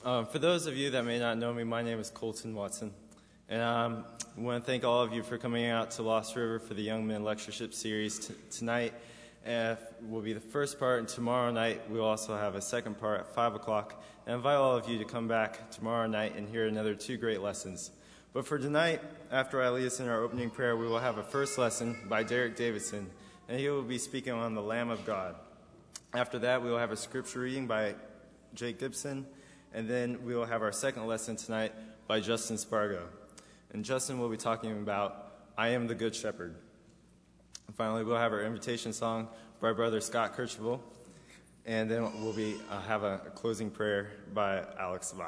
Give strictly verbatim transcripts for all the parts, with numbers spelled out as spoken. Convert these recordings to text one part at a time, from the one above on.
Um, for those of you that may not know me, my name is Colton Watson, and um, I want to thank all of you for coming out to Lost River for the Young Men Lectureship Series t- tonight. Uh, will be the first part, and tomorrow night we'll also have a second part at five o'clock. And I invite all of you to come back tomorrow night and hear another two great lessons. But for tonight, after I lead us in our opening prayer, we will have a first lesson by Derek Davidson, and he will be speaking on the Lamb of God. After that, we will have a scripture reading by Jake Gibson, and then we will have our second lesson tonight by Justin Spargo. And Justin will be talking about I Am the Good Shepherd. And finally, we'll have our invitation song by Brother Scott Kirchville, and then we'll be uh, have a, a closing prayer by Alex Vi.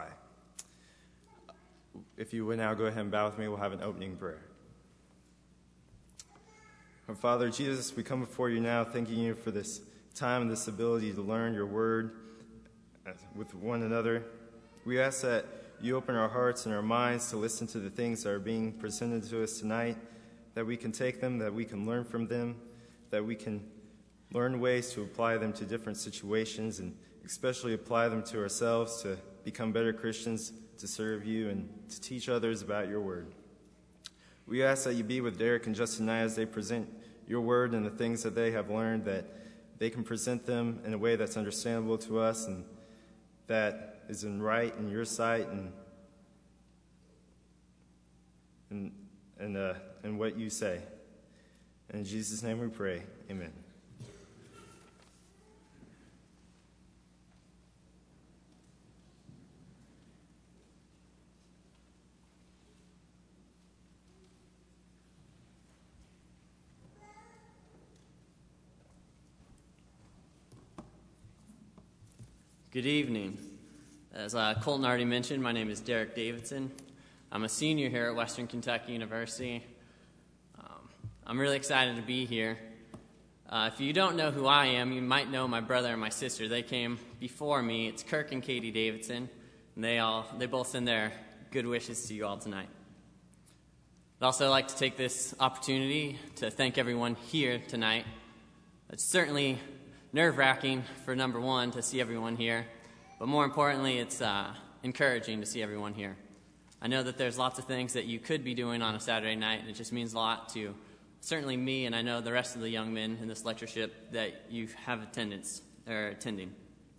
If you would now go ahead and bow with me, we'll have an opening prayer. Our Father Jesus, we come before you now thanking you for this time and this ability to learn your word with one another. We ask that you open our hearts and our minds to listen to the things that are being presented to us tonight, that we can take them, that we can learn from them, that we can learn ways to apply them to different situations, and especially apply them to ourselves to become better Christians, to serve you, and to teach others about your word. We ask that you be with Derek and Justin and I as they present your word and the things that they have learned, that they can present them in a way that's understandable to us and that is in right in your sight and and and uh, and what you say. In Jesus' name we pray. Amen. Good evening. As uh, Colton already mentioned, my name is Derek Davidson. I'm a senior here at Western Kentucky University. Um, I'm really excited to be here. Uh, if you don't know who I am, you might know my brother and my sister. They came before me. It's Kirk and Katie Davidson, and they all they both send their good wishes to you all tonight. I'd also like to take this opportunity to thank everyone here tonight. It's certainly nerve-wracking, for number one, to see everyone here, but more importantly, it's uh, encouraging to see everyone here. I know that there's lots of things that you could be doing on a Saturday night, and it just means a lot to certainly me, and I know the rest of the young men in this lectureship that you have attendance or attending.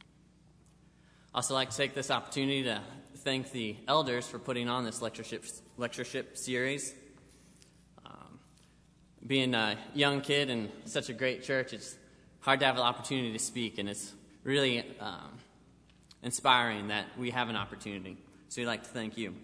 I also like to take this opportunity to thank the elders for putting on this lectureship lectureship series. Um, being a young kid in such a great church, it's hard to have the opportunity to speak, and it's really um, inspiring that we have an opportunity. So we'd like to thank you.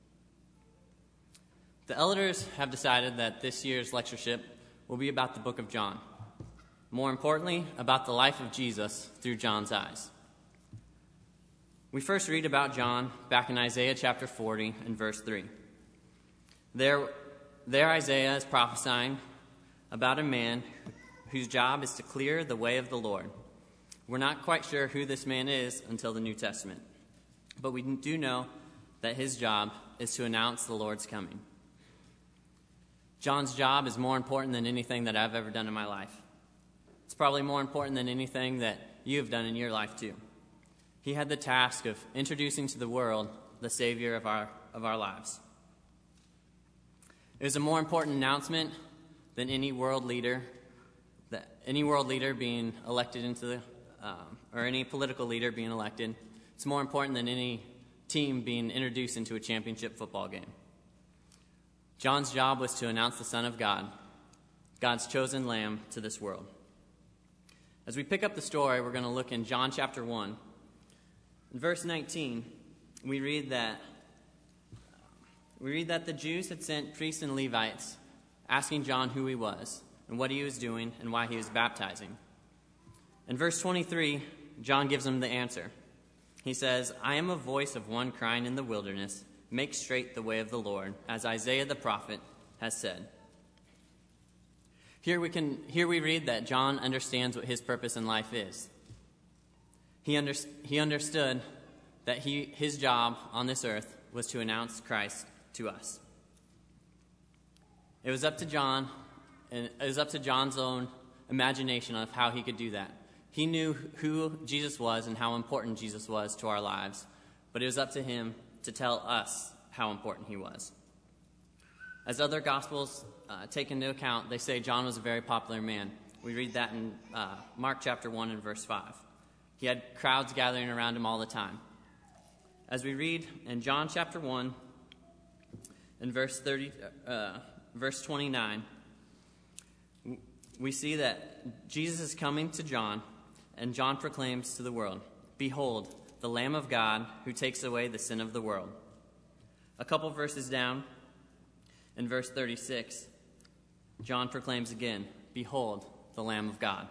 The elders have decided that this year's lectureship will be about the book of John. More importantly, about the life of Jesus through John's eyes. We first read about John back in Isaiah chapter forty and verse three. There, there Isaiah is prophesying about a man whose job is to clear the way of the Lord. We're not quite sure who this man is until the New Testament, but we do know that his job is to announce the Lord's coming. John's job is more important than anything that I've ever done in my life. It's probably more important than anything that you have done in your life too. He had the task of introducing to the world the Savior of our of our lives. It was a more important announcement than any world leader that any world leader being elected into the, um, or any political leader being elected. It's more important than any team being introduced into a championship football game. John's job was to announce the Son of God, God's chosen lamb, to this world. As we pick up the story, we're going to look in John chapter one. In verse nineteen, we read that we read that the Jews had sent priests and Levites asking John who he was, and what he was doing, and why he was baptizing. In verse twenty-three, John gives them the answer. He says, I am a voice of one crying in the wilderness, make straight the way of the Lord, as Isaiah the prophet has said. Here we can here we read that John understands what his purpose in life is. He, under, he understood that he his job on this earth was to announce Christ to us. It was up to John And it was up to John's own imagination of how he could do that. He knew who Jesus was and how important Jesus was to our lives, but it was up to him to tell us how important he was. As other Gospels uh, take into account, they say John was a very popular man. We read that in uh, Mark chapter one and verse five. He had crowds gathering around him all the time. As we read in John chapter one and verse thirty, uh, verse twenty-nine, we see that Jesus is coming to John, and John proclaims to the world, "Behold, the Lamb of God who takes away the sin of the world." A couple verses down, in verse thirty-six, John proclaims again, "Behold, the Lamb of God."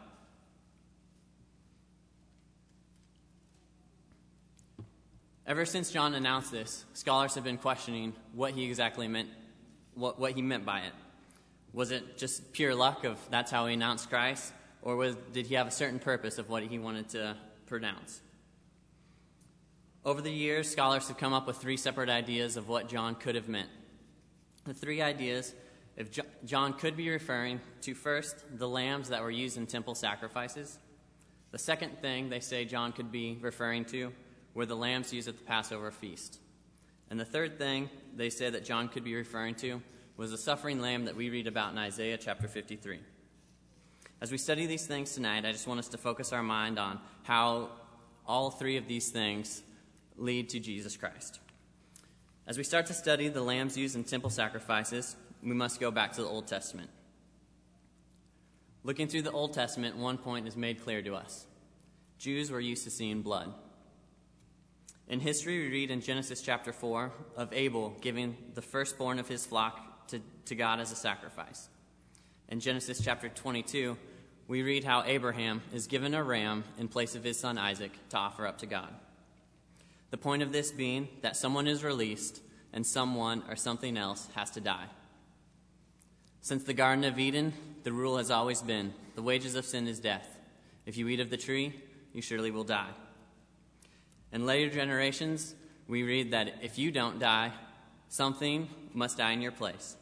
Ever since John announced this, scholars have been questioning what he exactly meant, what, what he meant by it. Was it just pure luck of that's how he announced Christ, or was, did he have a certain purpose of what he wanted to pronounce? Over the years, scholars have come up with three separate ideas of what John could have meant. The three ideas, if jo- John could be referring to, first, the lambs that were used in temple sacrifices. The second thing they say John could be referring to were the lambs used at the Passover feast. And the third thing they say that John could be referring to was the suffering lamb that we read about in Isaiah chapter fifty-three. As we study these things tonight, I just want us to focus our mind on how all three of these things lead to Jesus Christ. As we start to study the lambs used in temple sacrifices, we must go back to the Old Testament. Looking through the Old Testament, one point is made clear to us. Jews were used to seeing blood. In history, we read in Genesis chapter four of Abel giving the firstborn of his flock to, to God as a sacrifice. In Genesis chapter twenty-two, we read how Abraham is given a ram in place of his son Isaac to offer up to God. The point of this being that someone is released and someone or something else has to die. Since the Garden of Eden, the rule has always been, the wages of sin is death. If you eat of the tree, you surely will die. In later generations, we read that if you don't die, something must die in your place.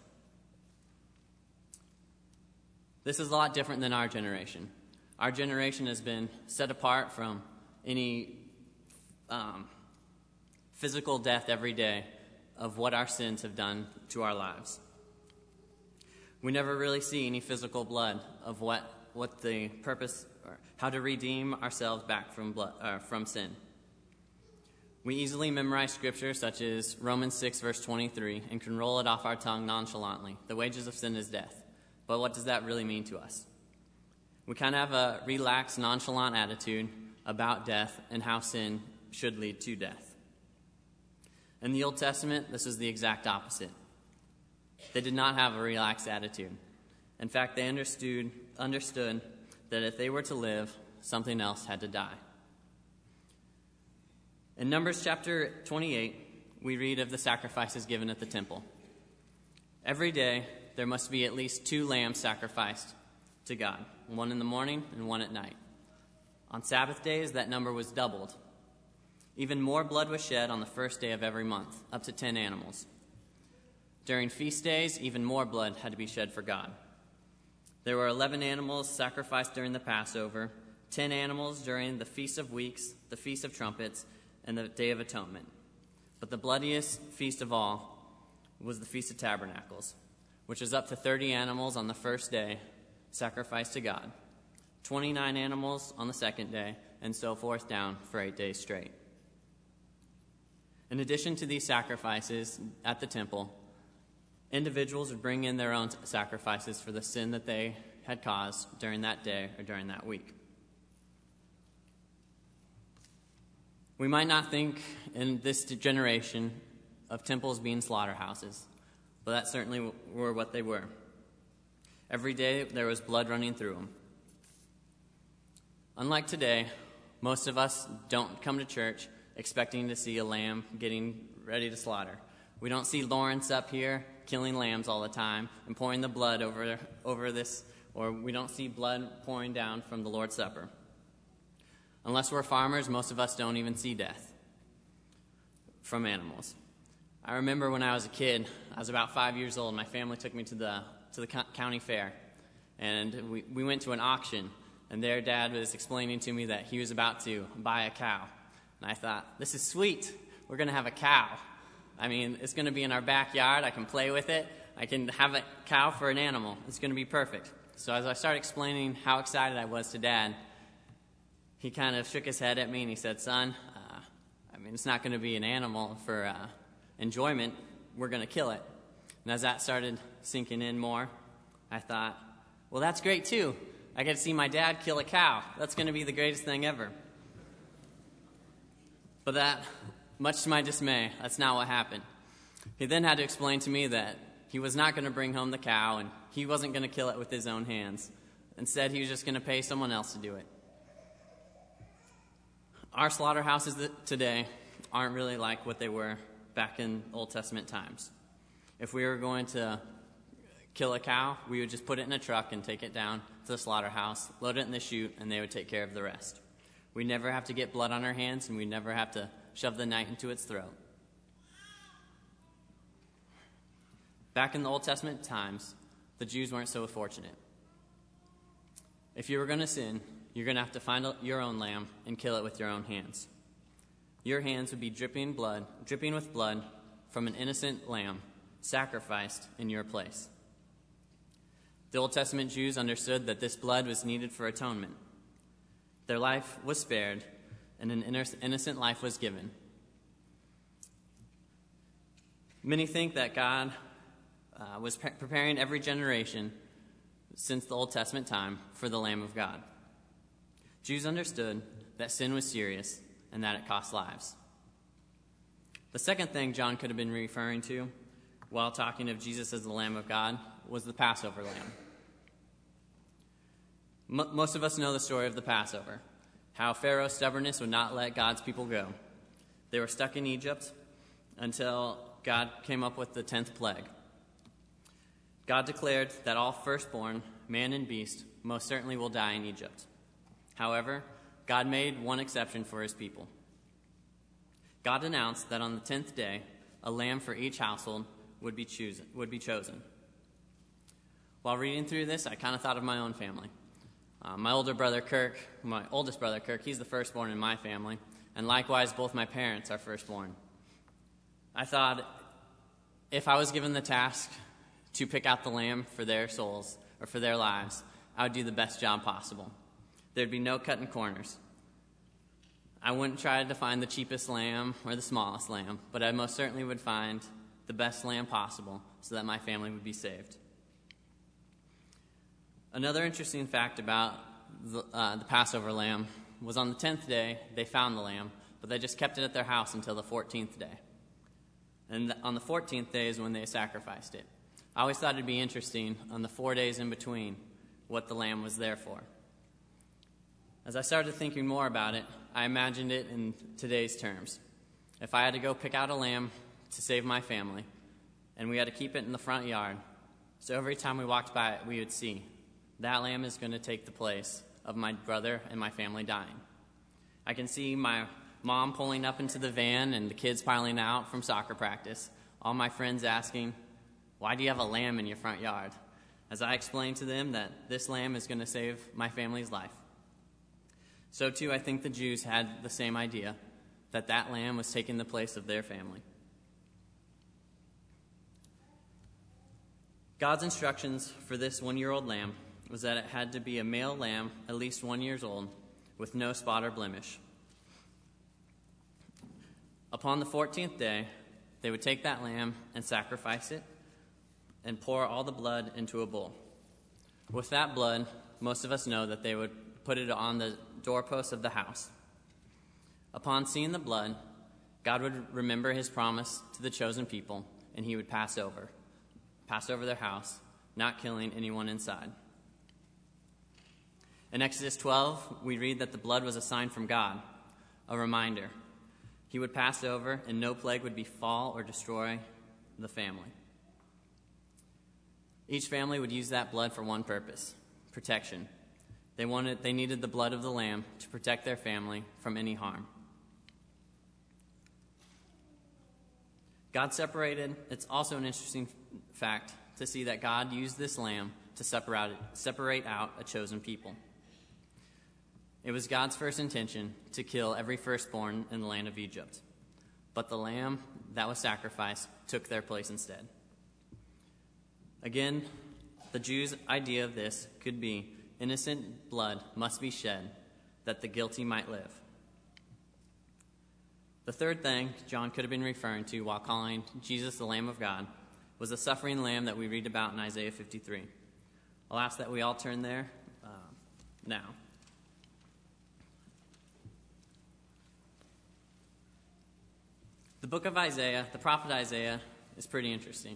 This is a lot different than our generation. Our generation has been set apart from any um, physical death every day of what our sins have done to our lives. We never really see any physical blood of what, what the purpose, or how to redeem ourselves back from blood, uh, from sin. We easily memorize scripture such as Romans six, verse twenty-three, and can roll it off our tongue nonchalantly. The wages of sin is death. But what does that really mean to us? We kind of have a relaxed, nonchalant attitude about death and how sin should lead to death. In the Old Testament, this is the exact opposite. They did not have a relaxed attitude. In fact, they understood, understood that if they were to live, something else had to die. In Numbers chapter twenty-eight, we read of the sacrifices given at the temple. Every day, there must be at least two lambs sacrificed to God, one in the morning and one at night. On Sabbath days, that number was doubled. Even more blood was shed on the first day of every month, up to ten animals. During feast days, even more blood had to be shed for God. There were eleven animals sacrificed during the Passover, ten animals during the Feast of Weeks, the Feast of Trumpets, and the Day of Atonement. But the bloodiest feast of all was the Feast of Tabernacles, which was up to thirty animals on the first day, sacrificed to God, twenty-nine animals on the second day, and so forth down for eight days straight. In addition to these sacrifices at the temple, individuals would bring in their own sacrifices for the sin that they had caused during that day or during that week. We might not think in this generation of temples being slaughterhouses, but that certainly were what they were. Every day there was blood running through them. Unlike today, most of us don't come to church expecting to see a lamb getting ready to slaughter. We don't see Lawrence up here killing lambs all the time and pouring the blood over, over this, or we don't see blood pouring down from the Lord's Supper. Unless we're farmers, most of us don't even see death from animals. I remember when I was a kid, I was about five years old, my family took me to the to the co- county fair, and we, we went to an auction, and their dad was explaining to me that he was about to buy a cow. And I thought, this is sweet. we're going to have a cow. I mean, it's going to be in our backyard. I can play with it. I can have a cow for an animal. It's going to be perfect. So as I started explaining how excited I was to Dad, he kind of shook his head at me and he said, son, uh, I mean, it's not going to be an animal for uh, enjoyment. We're going to kill it. And as that started sinking in more, I thought, well, that's great too. I get to see my dad kill a cow. That's going to be the greatest thing ever. But that, much to my dismay, that's not what happened. He then had to explain to me that he was not going to bring home the cow and he wasn't going to kill it with his own hands. Instead, he was just going to pay someone else to do it. Our slaughterhouses today aren't really like what they were back in Old Testament times. If we were going to kill a cow, we would just put it in a truck and take it down to the slaughterhouse, load it in the chute, and they would take care of the rest. We never have to get blood on our hands, and we never have to shove the knife into its throat. Back in the Old Testament times, the Jews weren't so fortunate. If you were going to sin, you're going to have to find your own lamb and kill it with your own hands. Your hands would be dripping blood, dripping with blood from an innocent lamb sacrificed in your place. The Old Testament Jews understood that this blood was needed for atonement. Their life was spared, and an innocent life was given. Many think that God uh, was pre- preparing every generation since the Old Testament time for the Lamb of God. Jews understood that sin was serious and that it cost lives. The second thing John could have been referring to while talking of Jesus as the Lamb of God was the Passover lamb. M- most of us know the story of the Passover, how Pharaoh's stubbornness would not let God's people go. They were stuck in Egypt until God came up with the tenth plague. God declared that all firstborn, man and beast, most certainly will die in Egypt. However, God made one exception for his people. God announced that on the tenth day, a lamb for each household would be, choos- would be chosen. While reading through this, I kind of thought of my own family. Uh, my older brother, Kirk, my oldest brother, Kirk, he's the firstborn in my family, and likewise, both my parents are firstborn. I thought if I was given the task to pick out the lamb for their souls or for their lives, I would do the best job possible. There'd be no cutting corners. I wouldn't try to find the cheapest lamb or the smallest lamb, but I most certainly would find the best lamb possible so that my family would be saved. Another interesting fact about the, uh, the Passover lamb was on the tenth day, they found the lamb, but they just kept it at their house until the fourteenth day. And th- on the fourteenth day is when they sacrificed it. I always thought it'd be interesting on the four days in between what the lamb was there for. As I started thinking more about it, I imagined it in today's terms. If I had to go pick out a lamb to save my family, and we had to keep it in the front yard, so every time we walked by it, we would see, that lamb is going to take the place of my brother and my family dying. I can see my mom pulling up into the van and the kids piling out from soccer practice, all my friends asking, why do you have a lamb in your front yard? As I explained to them that this lamb is going to save my family's life. So too, I think the Jews had the same idea, that that lamb was taking the place of their family. God's instructions for this one-year-old lamb was that it had to be a male lamb, at least one year old, with no spot or blemish. Upon the fourteenth day, they would take that lamb and sacrifice it and pour all the blood into a bowl. With that blood, most of us know that they would put it on the doorpost of the house. Upon seeing the blood, God would remember his promise to the chosen people, and he would pass over, pass over their house, not killing anyone inside. In Exodus twelve, we read that the blood was a sign from God, a reminder. He would pass over, and no plague would befall or destroy the family. Each family would use that blood for one purpose, protection. They wanted, they needed the blood of the lamb to protect their family from any harm. God separated, it's also an interesting fact to see that God used this lamb to separate, separate out a chosen people. It was God's first intention to kill every firstborn in the land of Egypt. but the lamb that was sacrificed took their place instead. Again, the Jews' idea of this could be innocent blood must be shed that the guilty might live. The third thing John could have been referring to while calling Jesus the Lamb of God was the suffering lamb that we read about in Isaiah fifty-three. I'll ask that we all turn there uh, now. The book of Isaiah, the prophet Isaiah, is pretty interesting.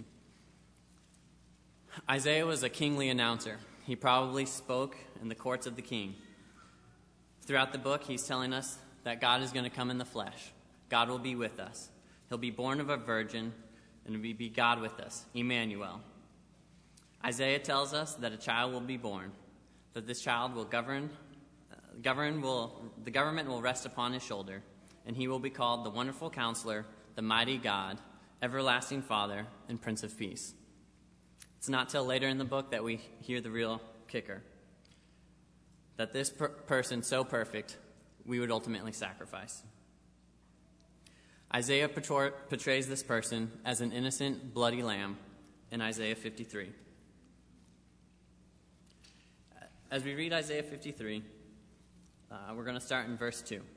Isaiah was a kingly announcer. He probably spoke in the courts of the king. Throughout the book, he's telling us that God is going to come in the flesh. God will be with us. He'll be born of a virgin, and will be God with us, Emmanuel. Isaiah tells us that a child will be born, that this child will govern, uh, govern will, the government will rest upon his shoulder, and he will be called the Wonderful Counselor, the Mighty God, Everlasting Father, and Prince of Peace. It's not till later in the book that we hear the real kicker, that this per- person so perfect, we would ultimately sacrifice. Isaiah portrays this person as an innocent, bloody lamb in Isaiah fifty-three. As we read Isaiah fifty-three, uh, we're going to start in verse two.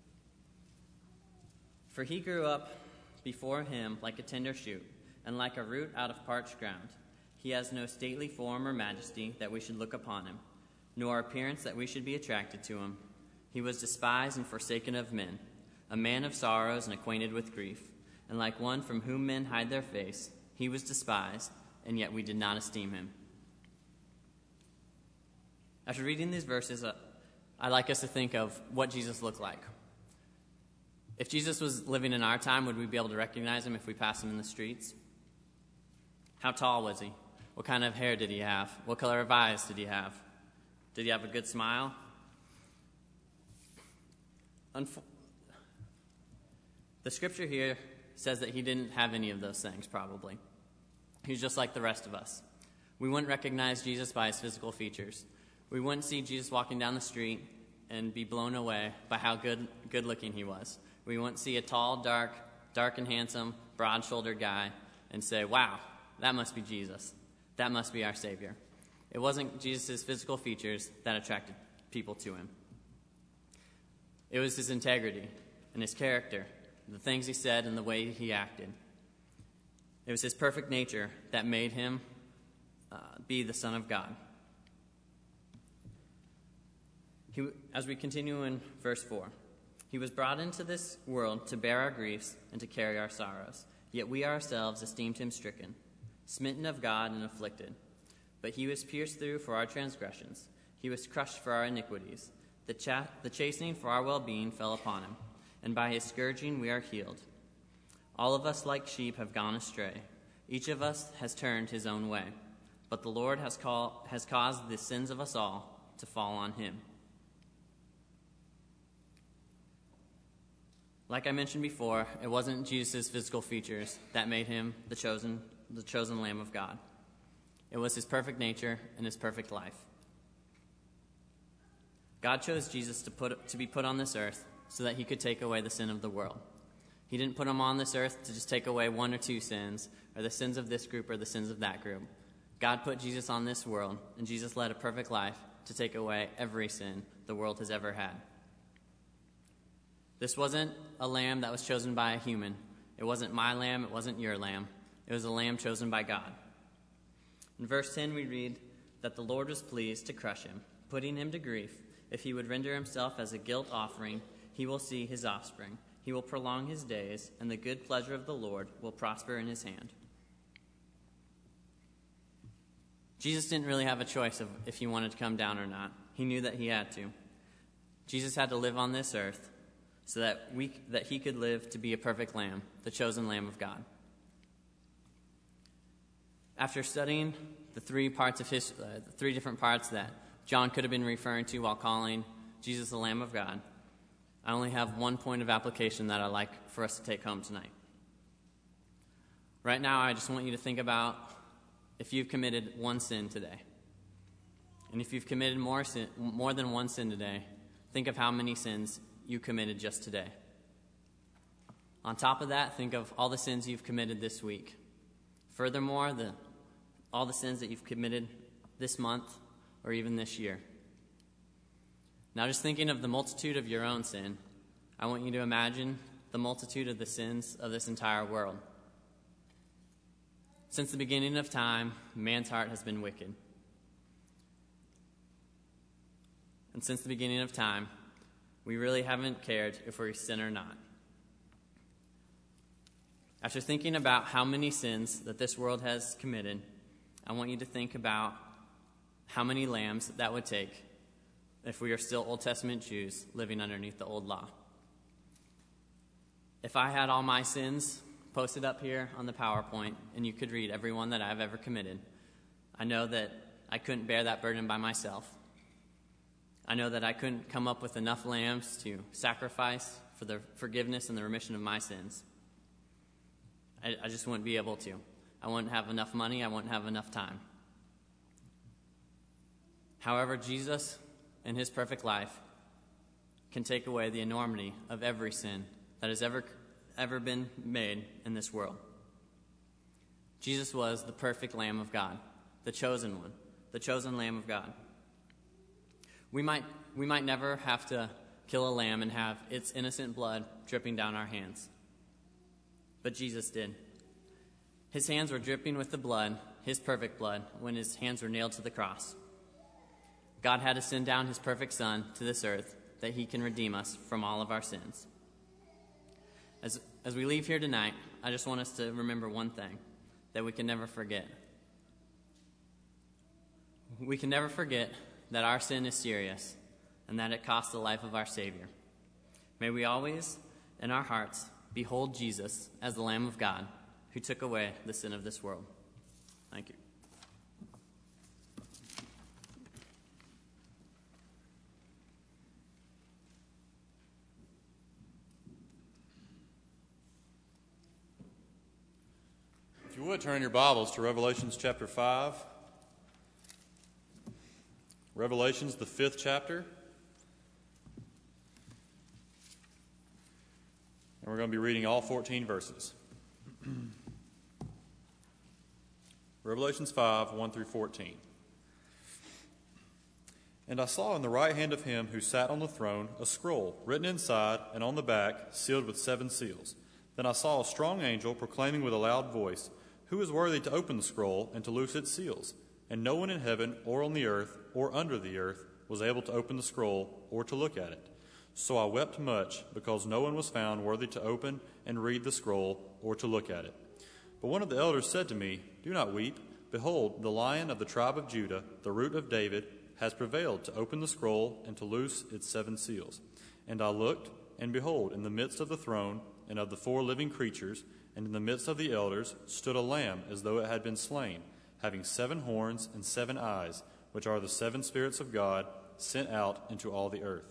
For he grew up before him like a tender shoot, and like a root out of parched ground. He has no stately form or majesty that we should look upon him, nor appearance that we should be attracted to him. He was despised and forsaken of men, a man of sorrows and acquainted with grief, and like one from whom men hide their face, he was despised, and yet we did not esteem him. After reading these verses, uh, I'd like us to think of what Jesus looked like. If Jesus was living in our time, would we be able to recognize him if we passed him in the streets? How tall was he? What kind of hair did he have? What color of eyes did he have? Did he have a good smile? Unf- the scripture here says that he didn't have any of those things, probably. He was just like the rest of us. We wouldn't recognize Jesus by his physical features. We wouldn't see Jesus walking down the street and be blown away by how good good looking he was. We wouldn't see a tall, dark, dark and handsome, broad-shouldered guy and say, wow, that must be Jesus. That must be our Savior. It wasn't Jesus' physical features that attracted people to him. It was his integrity and his character, the things he said and the way he acted. It was his perfect nature that made him uh, be the Son of God. He, as we continue in verse four, he was brought into this world to bear our griefs and to carry our sorrows. Yet we ourselves esteemed him stricken, smitten of God and afflicted. But he was pierced through for our transgressions. He was crushed for our iniquities. The, cha- the chastening for our well-being fell upon him, and by his scourging we are healed. All of us like sheep have gone astray. Each of us has turned his own way. But the Lord has, call- has caused the sins of us all to fall on him. Like I mentioned before, it wasn't Jesus' physical features that made him the chosen, the chosen Lamb of God. It was his perfect nature and his perfect life. God chose Jesus to, put, to be put on this earth so that he could take away the sin of the world. He didn't put him on this earth to just take away one or two sins, or the sins of this group or the sins of that group. God put Jesus on this world, and Jesus led a perfect life to take away every sin the world has ever had. This wasn't a lamb that was chosen by a human. It wasn't my lamb. It wasn't your lamb. It was a lamb chosen by God. In verse ten, we read that the Lord was pleased to crush him, putting him to grief. If he would render himself as a guilt offering, he will see his offspring. He will prolong his days, and the good pleasure of the Lord will prosper in his hand. Jesus didn't really have a choice of if he wanted to come down or not. He knew that he had to. Jesus had to live on this earth so that we that he could live to be a perfect lamb, the chosen Lamb of God. After studying the three parts of his, uh, the three different parts that John could have been referring to while calling Jesus the Lamb of God, I only have one point of application that I'd like for us to take home tonight. Right now, I just want you to think about if you've committed one sin today. And if you've committed more sin, more than one sin today, think of how many sins you committed just today. On top of that, think of all the sins you've committed this week. Furthermore, the, all the sins that you've committed this month or even this year. Now, just thinking of the multitude of your own sin, I want you to imagine the multitude of the sins of this entire world. Since the beginning of time, man's heart has been wicked. And since the beginning of time, we really haven't cared if we sin or not. After thinking about how many sins that this world has committed, I want you to think about how many lambs that would take if we are still Old Testament Jews living underneath the old law. If I had all my sins posted up here on the PowerPoint and you could read every one that I've ever committed, I know that I couldn't bear that burden by myself. I know that I couldn't come up with enough lambs to sacrifice for the forgiveness and the remission of my sins. I, I just wouldn't be able to. I wouldn't have enough money. I wouldn't have enough time. However, Jesus, in his perfect life, can take away the enormity of every sin that has ever, ever been made in this world. Jesus was the perfect Lamb of God, the chosen one, the chosen Lamb of God. We might, we might never have to kill a lamb and have its innocent blood dripping down our hands. But Jesus did. His hands were dripping with the blood, his perfect blood, when his hands were nailed to the cross. God had to send down his perfect Son to this earth that he can redeem us from all of our sins. As, as we leave here tonight, I just want us to remember one thing that we can never forget. We can never forget that our sin is serious and that it cost the life of our Savior. May we always, in our hearts, behold Jesus as the Lamb of God who took away the sin of this world. Thank you. If you would, turn your Bibles to Revelations chapter five. Revelations, the fifth chapter. And we're going to be reading all fourteen verses. Revelations five, one through fourteen. And I saw in the right hand of him who sat on the throne a scroll written inside and on the back, sealed with seven seals. Then I saw a strong angel proclaiming with a loud voice, "Who is worthy to open the scroll and to loose its seals?" And no one in heaven or on the earth or under the earth was able to open the scroll or to look at it. So I wept much because no one was found worthy to open and read the scroll or to look at it. But one of the elders said to me, "Do not weep. Behold, the Lion of the tribe of Judah, the Root of David, has prevailed to open the scroll and to loose its seven seals." And I looked, and behold, in the midst of the throne and of the four living creatures, and in the midst of the elders, stood a lamb as though it had been slain, having seven horns and seven eyes, which are the seven spirits of God sent out into all the earth.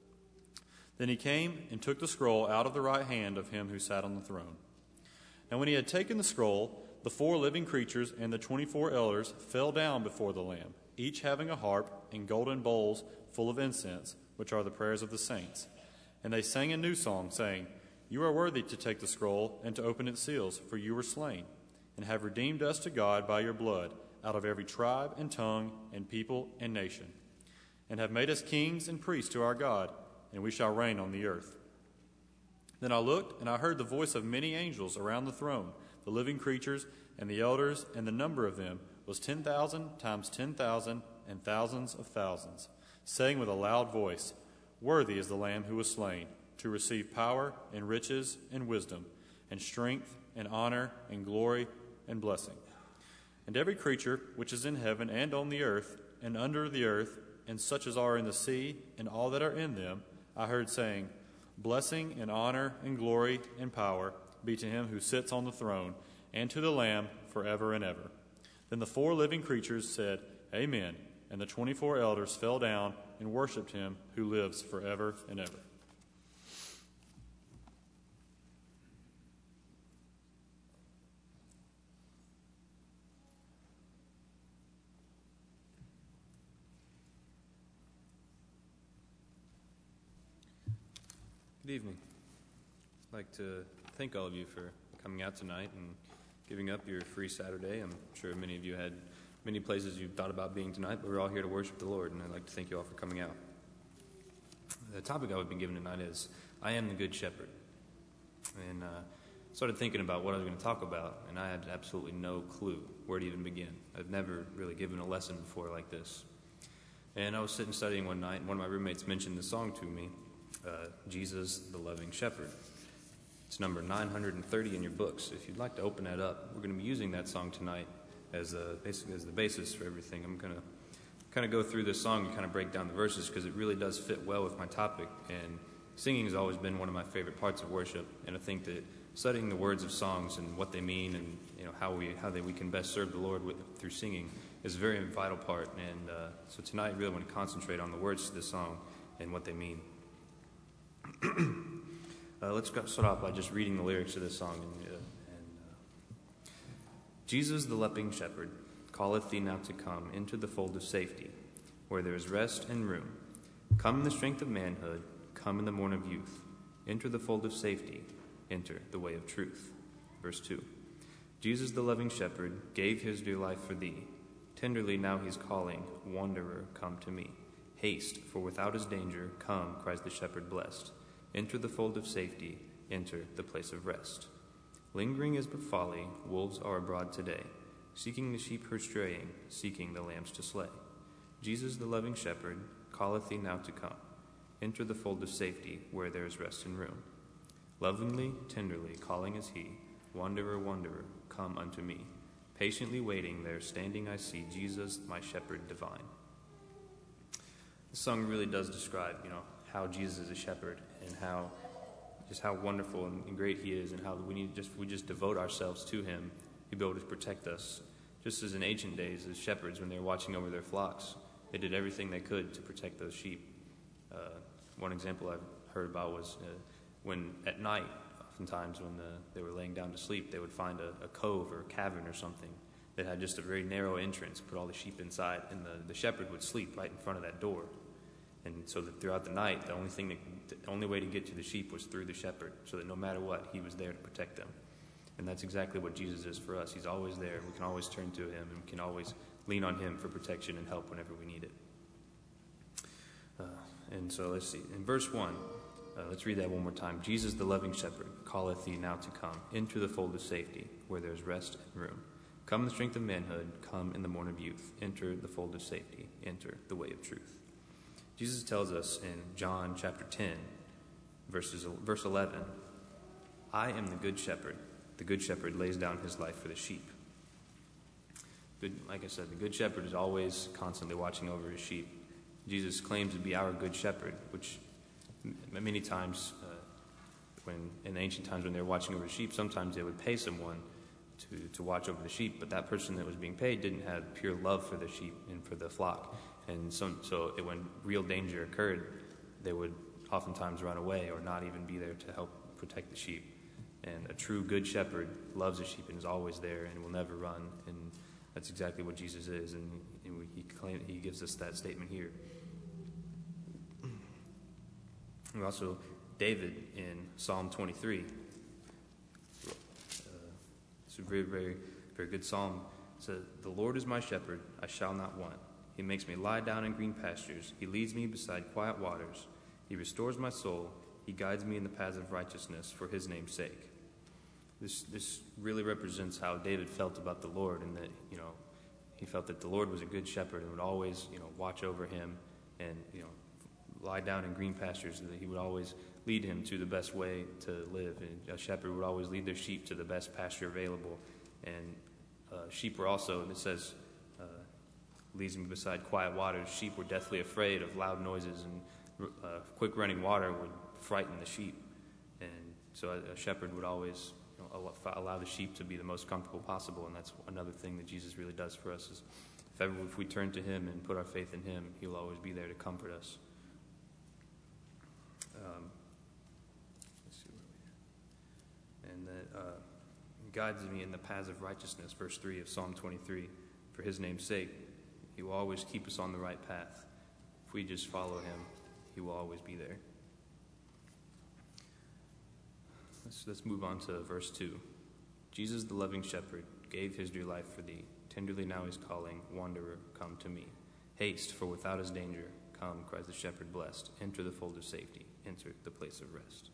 Then he came and took the scroll out of the right hand of him who sat on the throne. And when he had taken the scroll, the four living creatures and the twenty-four elders fell down before the Lamb, each having a harp and golden bowls full of incense, which are the prayers of the saints. And they sang a new song, saying, "You are worthy to take the scroll and to open its seals, for you were slain, and have redeemed us to God by your blood out of every tribe and tongue and people and nation, and have made us kings and priests to our God, and we shall reign on the earth." Then I looked, and I heard the voice of many angels around the throne, the living creatures and the elders, and the number of them was ten thousand times ten thousand and thousands of thousands, saying with a loud voice, "Worthy is the Lamb who was slain, to receive power and riches and wisdom and strength and honor and glory and blessing." And every creature which is in heaven and on the earth and under the earth, and such as are in the sea and all that are in them, I heard saying, "Blessing and honor and glory and power be to him who sits on the throne and to the Lamb forever and ever." Then the four living creatures said, "Amen." And the twenty-four elders fell down and worshipped him who lives forever and ever. Good evening. I'd like to thank all of you for coming out tonight and giving up your free Saturday. I'm sure many of you had many places you thought about being tonight, but we're all here to worship the Lord, and I'd like to thank you all for coming out. The topic I would be given tonight is, I am the Good Shepherd. And uh, started thinking about what I was going to talk about, and I had absolutely no clue where to even begin. I've never really given a lesson before like this. And I was sitting studying one night, and one of my roommates mentioned the song to me, uh, Jesus the Loving Shepherd. It's number nine hundred thirty in your books. If you'd like to open that up, we're going to be using that song tonight as a, basically as the basis for everything. I'm going to kind of go through this song and kind of break down the verses because it really does fit well with my topic. And singing has always been one of my favorite parts of worship, and I think that studying the words of songs and what they mean and you know how we how they, we can best serve the Lord with, through singing is a very vital part. And uh, so tonight I really want to concentrate on the words to this song and what they mean. uh, let's go, start off by just reading the lyrics of this song. And, uh, and uh, Jesus the loving shepherd calleth thee now to come into the fold of safety, where there is rest and room. Come in the strength of manhood, come in the morn of youth. Enter the fold of safety, enter the way of truth. Verse two. Jesus the loving shepherd gave his dear life for thee. Tenderly now he's calling, wanderer, come to me. Haste, for without his danger, come, cries the shepherd blessed. Enter the fold of safety, enter the place of rest. Lingering is but folly, wolves are abroad today, seeking the sheep her straying, seeking the lambs to slay. Jesus the loving shepherd calleth thee now to come. Enter the fold of safety, where there is rest and room. Lovingly, tenderly, calling is he, wanderer, wanderer, come unto me. Patiently waiting there, standing I see Jesus, my shepherd divine. This song really does describe, you know, how Jesus is a shepherd and how, just how wonderful and great he is, and how we need just we just devote ourselves to him. He'll be able to protect us. Just as in ancient days, as shepherds, when they were watching over their flocks, they did everything they could to protect those sheep. Uh, one example I've heard about was uh, when at night, oftentimes when the, they were laying down to sleep, they would find a, a cove or a cavern or something that had just a very narrow entrance, put all the sheep inside, and the, the shepherd would sleep right in front of that door. And so that throughout the night, the only thing that, the only way to get to the sheep was through the shepherd, so that no matter what, he was there to protect them. And that's exactly what Jesus is for us. He's always there. We can always turn to him, and we can always lean on him for protection and help whenever we need it. Uh, and so let's see. In verse one, uh, let's read that one more time. Jesus, the loving shepherd, calleth thee now to come into the fold of safety, where there is rest and room. Come in the strength of manhood, come in the morn of youth. Enter the fold of safety, enter the way of truth. Jesus tells us in John chapter ten, verses, verse eleven, I am the good shepherd. The good shepherd lays down his life for the sheep. Good, like I said, the good shepherd is always constantly watching over his sheep. Jesus claims to be our good shepherd, which many times, uh, when in ancient times when they were watching over sheep, sometimes they would pay someone to, to watch over the sheep, but that person that was being paid didn't have pure love for the sheep and for the flock. And so, so it, when real danger occurred, they would oftentimes run away or not even be there to help protect the sheep. And a true good shepherd loves the sheep and is always there and will never run. And that's exactly what Jesus is. And, and we, he, claim, he gives us that statement here. And also, David in Psalm twenty-three. Uh, it's a very, very, very good psalm. It says, the Lord is my shepherd, I shall not want. He makes me lie down in green pastures. He leads me beside quiet waters. He restores my soul. He guides me in the paths of righteousness for his name's sake. This this really represents how David felt about the Lord, and that, you know, he felt that the Lord was a good shepherd and would always, you know, watch over him and, you know, lie down in green pastures, and that he would always lead him to the best way to live. And a shepherd would always lead their sheep to the best pasture available. And uh, sheep were also, and it says, uh, leads me beside quiet waters. Sheep were deathly afraid of loud noises, and uh, quick running water would frighten the sheep. And so a, a shepherd would always, you know, allow, allow the sheep to be the most comfortable possible. And that's another thing that Jesus really does for us, is if ever if we turn to him and put our faith in him, he'll always be there to comfort us. Um, let's see where we are. And that uh, guides me in the paths of righteousness, verse three of Psalm twenty-three. For his name's sake, he will always keep us on the right path. If we just follow him, he will always be there. let's, let's move on to verse two. Jesus, the loving shepherd, gave his dear life for thee. Tenderly now he's calling, wanderer, come to me. Haste, for without his danger, come, cries the shepherd blessed. Enter the fold of safety, enter the place of rest.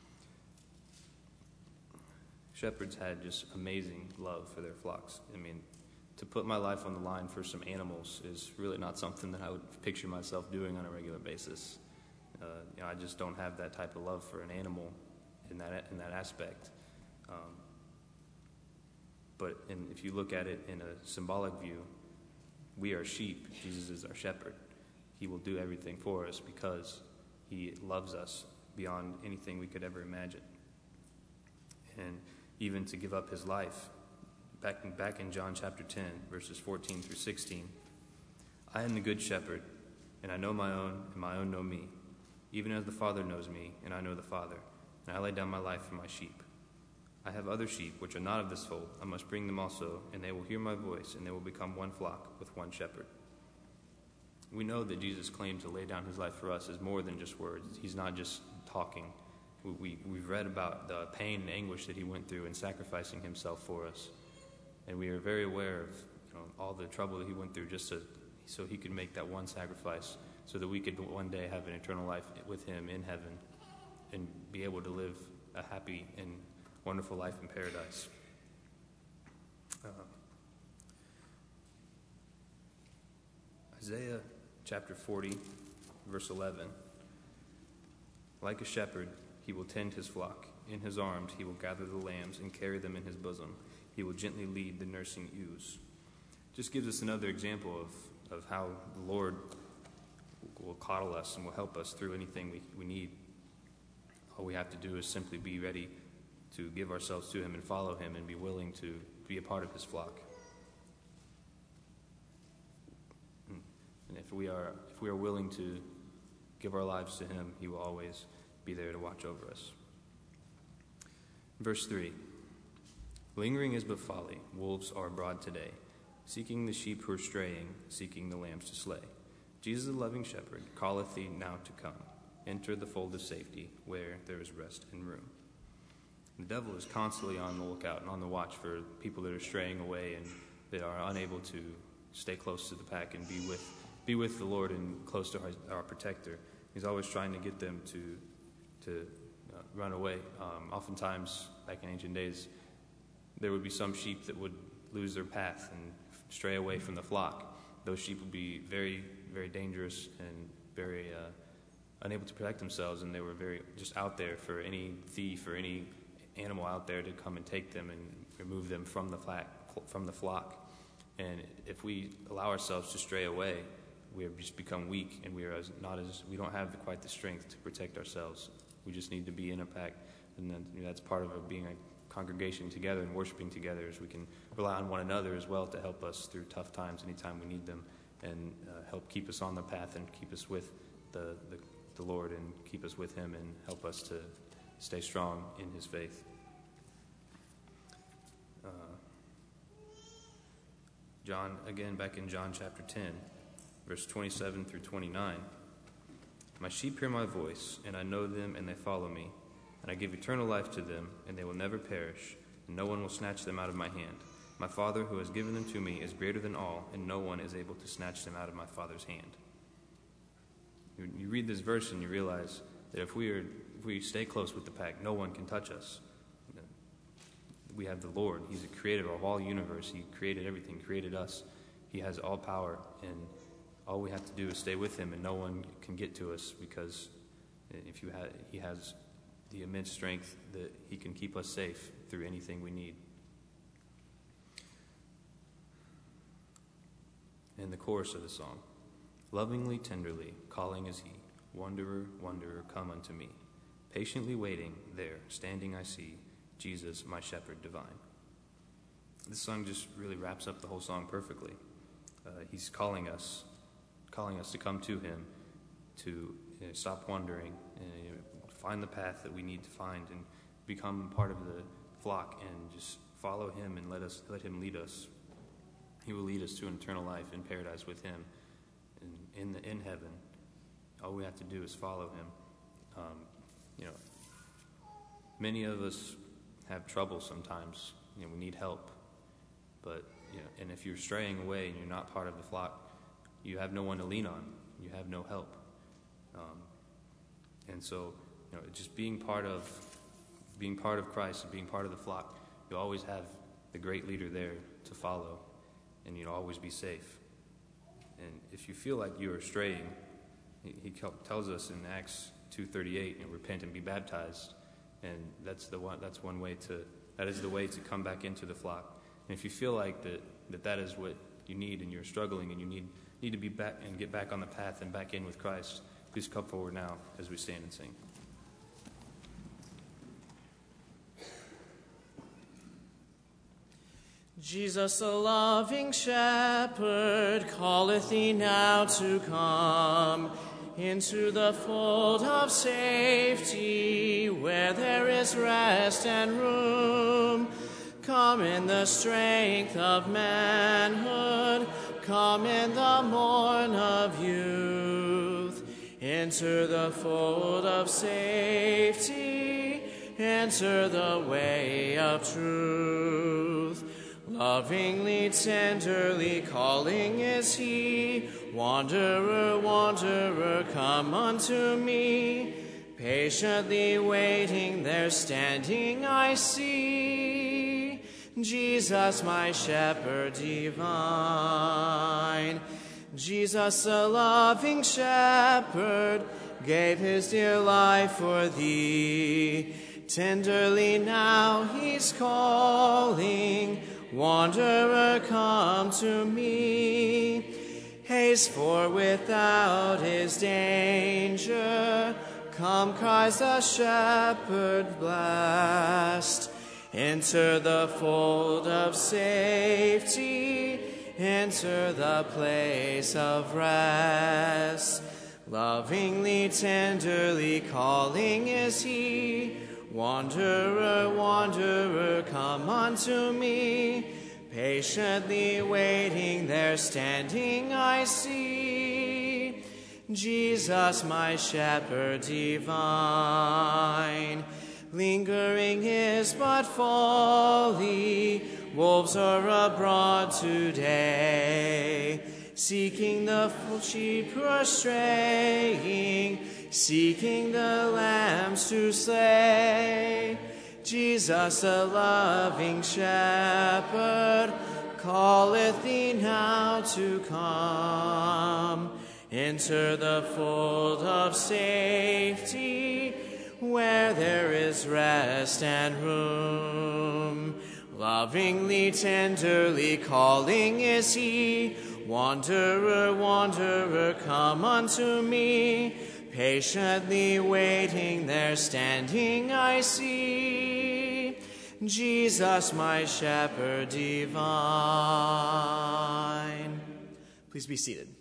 Shepherds had just amazing love for their flocks. I mean, to put my life on the line for some animals is really not something that I would picture myself doing on a regular basis. Uh, you know, I just don't have that type of love for an animal in that in that aspect. Um, but in, if you look at it in a symbolic view, we are sheep. Jesus is our shepherd. He will do everything for us because he loves us beyond anything we could ever imagine. And even to give up his life, back in, back in John chapter ten, verses fourteen through sixteen, I am the good shepherd, and I know my own, and my own know me, even as the Father knows me, and I know the Father, and I lay down my life for my sheep. I have other sheep which are not of this fold. I must bring them also, and they will hear my voice, and they will become one flock with one shepherd. We know that Jesus claimed to lay down his life for us as more than just words. He's not just talking. We, we, we've read about the pain and anguish that he went through in sacrificing himself for us. And we are very aware of you know, all the trouble that he went through just to, so he could make that one sacrifice so that we could one day have an eternal life with him in heaven and be able to live a happy and wonderful life in paradise. Uh, Isaiah chapter forty, verse eleven. Like a shepherd, he will tend his flock. In his arms he will gather the lambs and carry them in his bosom. He will gently lead the nursing ewes. Just gives us another example of, of how the Lord will coddle us and will help us through anything we, we need. All we have to do is simply be ready to give ourselves to him and follow him and be willing to be a part of his flock. And if we are if we are willing to give our lives to him, he will always be there to watch over us. Verse three. Lingering is but folly. Wolves are abroad today, seeking the sheep who are straying, seeking the lambs to slay. Jesus, the loving shepherd, calleth thee now to come. Enter the fold of safety, where there is rest and room. The devil is constantly on the lookout and on the watch for people that are straying away and that are unable to stay close to the pack and be with be with the Lord and close to our, our protector. He's always trying to get them to to uh, run away. Um, oftentimes, back in ancient days, there would be some sheep that would lose their path and stray away from the flock. Those sheep would be very, very dangerous and very uh, unable to protect themselves, and they were very just out there for any thief or any animal out there to come and take them and remove them from the flock. From the flock. And if we allow ourselves to stray away, we have just become weak, and we are as, not as we don't have the, quite the strength to protect ourselves. We just need to be in a pack, and then, you know, that's part of it, being a congregation together and worshiping together, is we can rely on one another as well to help us through tough times anytime we need them, and uh, help keep us on the path and keep us with the, the the Lord and keep us with him and help us to stay strong in his faith. Uh, John, again, back in John chapter ten, verse twenty-seven through twenty-nine. My sheep hear my voice, and I know them, and they follow me. And I give eternal life to them, and they will never perish, and no one will snatch them out of my hand. My Father, who has given them to me, is greater than all, and no one is able to snatch them out of my Father's hand. You, you read this verse, and you realize that if we are, if we stay close with the pack, no one can touch us. We have the Lord. He's the creator of all universe. He created everything, created us. He has all power, and all we have to do is stay with him, and no one can get to us, because if you ha- he has the immense strength that he can keep us safe through anything we need. In the chorus of the song, lovingly, tenderly, calling is he, wanderer, wanderer, come unto me. Patiently waiting, there, standing I see, Jesus, my shepherd divine. This song just really wraps up the whole song perfectly. Uh, he's calling us, calling us to come to him, to you know, stop wandering, and you know, find the path that we need to find, and become part of the flock, and just follow him and let us let him lead us. He will lead us to an eternal life in paradise with him, and in the, in heaven. All we have to do is follow him. Um, you know. many of us have trouble sometimes. You know, we need help. But, you know, and if you're straying away and you're not part of the flock, you have no one to lean on. You have no help. Um, and so, you know, just being part of being part of Christ and being part of the flock, you always have the great leader there to follow, and you'll always be safe. And if you feel like you are straying, he, he tells us in Acts two thirty-eight, you know, repent and be baptized, and that's the one. That's one way to. That is the way to come back into the flock. And if you feel like that, that that is what you need, and you're struggling, and you need need to be back and get back on the path and back in with Christ, please come forward now as we stand and sing. Jesus, the loving shepherd, calleth thee now to come into the fold of safety, where there is rest and room. Come in the strength of manhood, come in the morn of youth. Enter the fold of safety, enter the way of truth. Lovingly, tenderly calling is he, wanderer, wanderer, come unto me. Patiently waiting there standing I see, Jesus my shepherd divine. Jesus the loving shepherd gave his dear life for thee. Tenderly now he's calling, wanderer, come to me. Haste, for without is danger. Come, cries the shepherd blessed. Enter the fold of safety. Enter the place of rest. Lovingly, tenderly calling is he. Wanderer, wanderer, come unto me. Patiently waiting there standing I see, Jesus my shepherd divine. Lingering is but folly, wolves are abroad today, seeking the sheep who are straying, seeking the lambs to slay. Jesus, the loving shepherd, calleth thee now to come. Enter the fold of safety, where there is rest and room. Lovingly, tenderly calling is he, wanderer, wanderer, come unto me. Patiently waiting there standing I see, Jesus my shepherd divine. Please be seated.